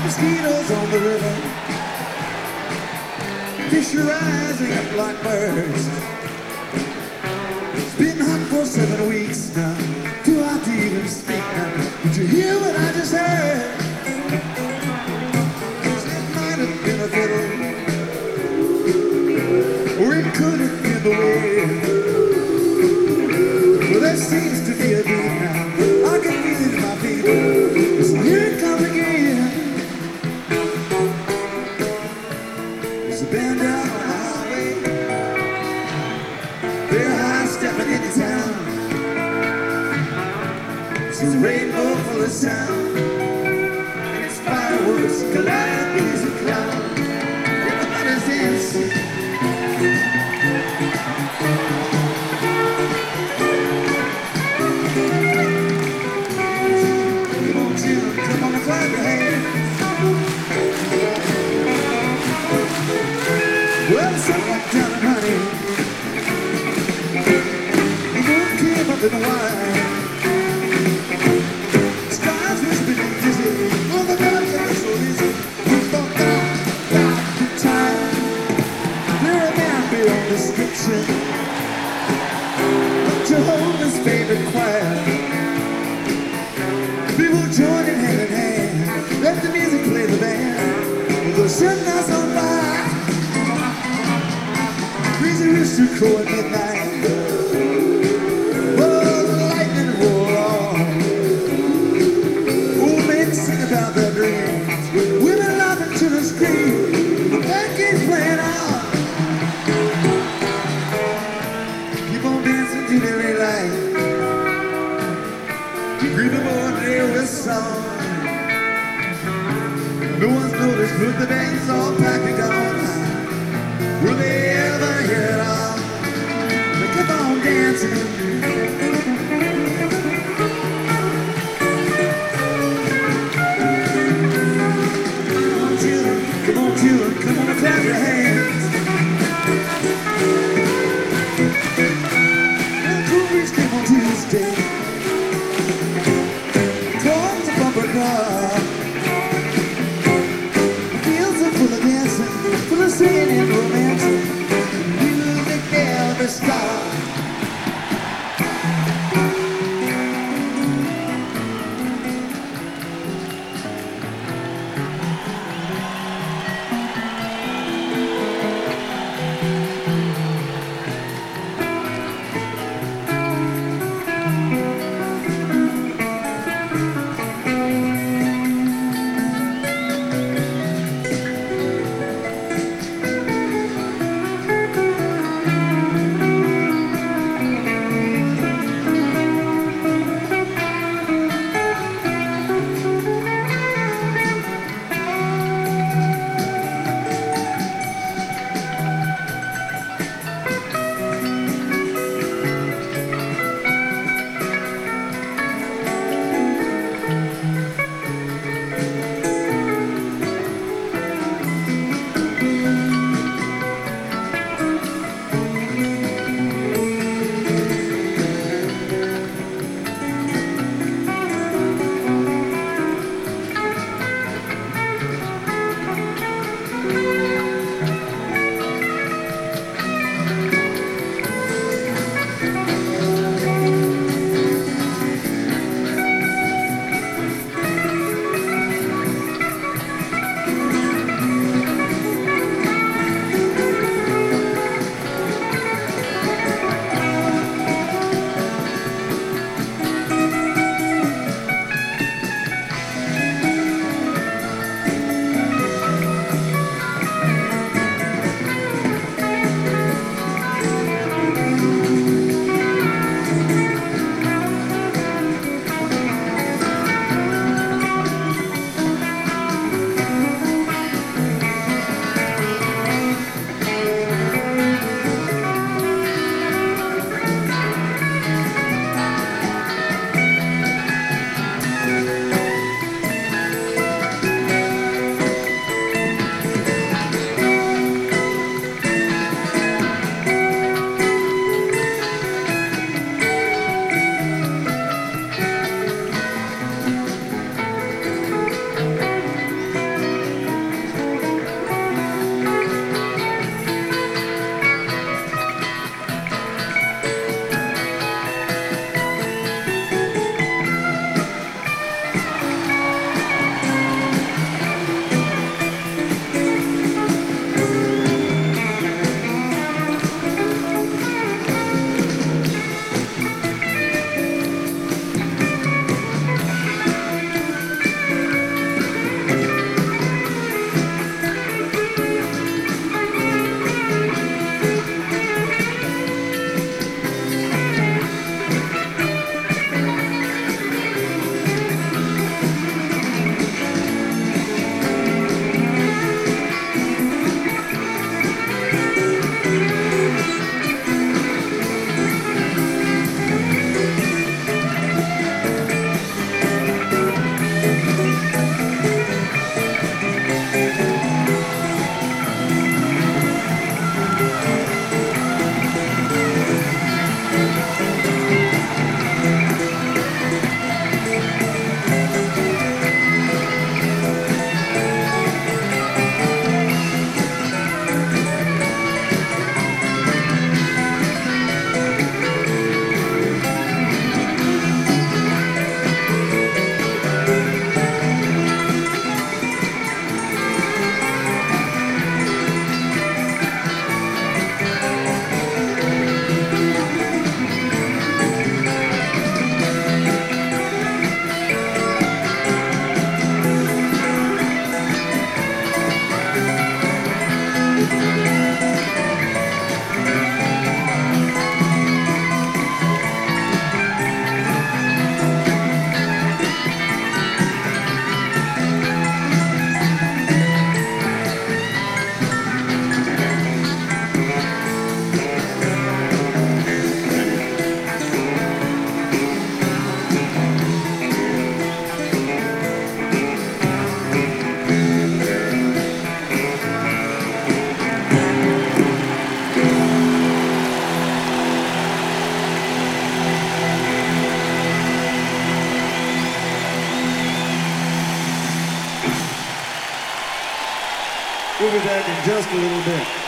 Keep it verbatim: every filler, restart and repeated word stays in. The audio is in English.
Mosquitoes on the river, fish are rising up like birds. It's been hot for seven weeks now, too hot to even speak now. Did you hear what I just heard? It might have been a fiddle, or it could have been the wind. Well, there seems to be a beat now, I can feel it in my feet. So here it comes again. There's a band out on the highway, they're high stepping into town. It's a rainbow full of sound, and it's fireworks, calamities and clown. Everybody's dancing. Come on, children, come on and clap your hands. Well, the sun went down and honey, the moon came up in the wine. Skies were spinning dizzy, all the nights that were so easy. We thought that, that the time, there a man beyond description, Jehovah's favorite choir. People joining hand in hand, let the music play the band. The sun is on fire, crazy rooster crow at midnight. Oh, the lightning roll on. Old men sing about their dreams, women laughing to the screen. The band keeps playing out. Keep on dancing till they light. Greet them all day with song. No one's noticed, but the band's all packed and gone. Will they ever hear it all? They keep on dancing. Come on, children, come on, children, come on and clap your hands. And cool breeze came on Tuesday. Towards the bumper car. Full of dancing, full of singing and romancing. Music never stops. be back in just a little bit.